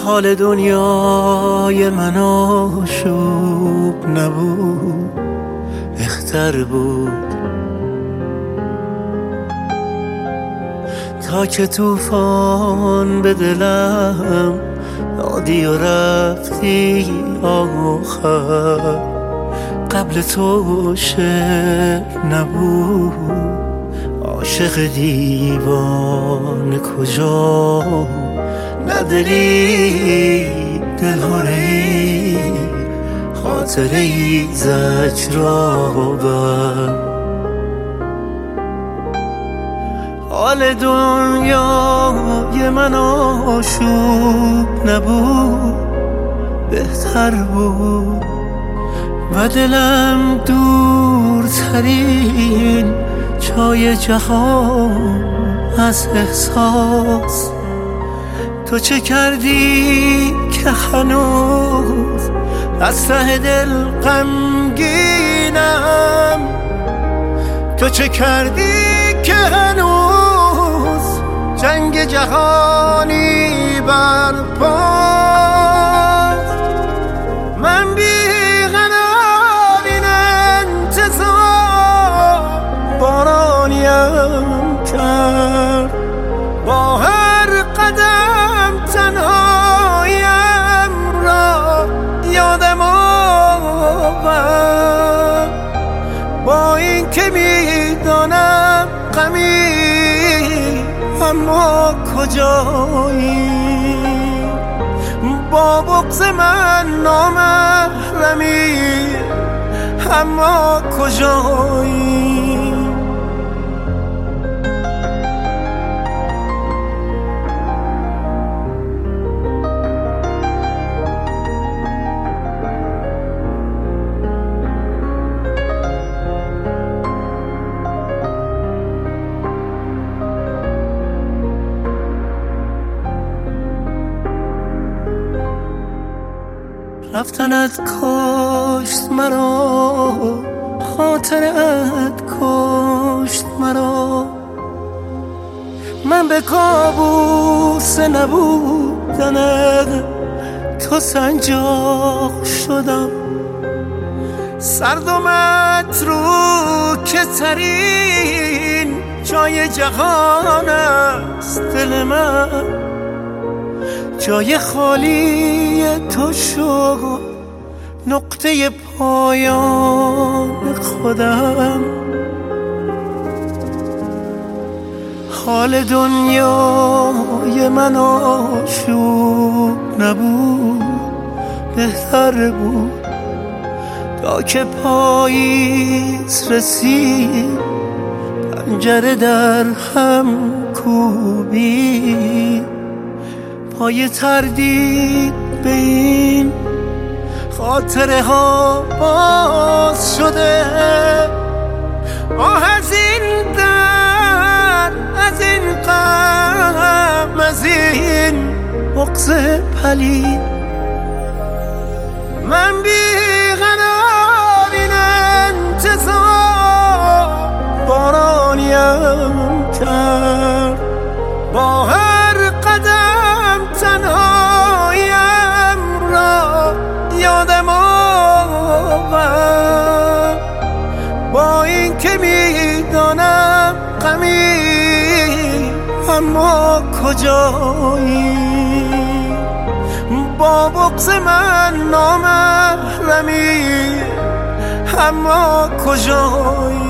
حال دنیای من آشوب نبود، بهتر بود تا که طوفان به دلم دادی و رفتی آخر. قبل تو شعر نبود، عاشق دیوانه کجا، نداری دلهایی خاطره ای زجرآور. حال دنیای من آشوب نبود، بهتر بود و دلم دورترین جای جهان از احساس. تو چه کردی که هنوز از ته دل غمگینم؟ تو چه کردی که هنوز جنگ جهانی برپاست؟ من بی‌قرار این انتظار بارانیم کرد، با هر قدم تنهایم را یادم آورد. با این که میدانم غمی اما کجایی، با بغض من نامحرمی اما کجایی. رفتنت کشت مرا، خاطرت کشت مرا. من به کابوس نبودنت تو سنجاق شدم. سرد و متروکه ترین جای جهان است دل من، جای خالی تو شد نقطه پایان خودم. حال دنیای من آشوب نبود، بهتر بود تا که پاییز رسید پنجره در هم کوبید. پای تردید به این خاطره ها باز شده، از این در، از این غم، از این بغض پلید. من بی‌قرار این انتظار بارانیم کرد، با هر قدم تنهایم را یادم آورد. با این که میدانم غمی اما کجایی، با بغض من نامحرمی اما کجایی.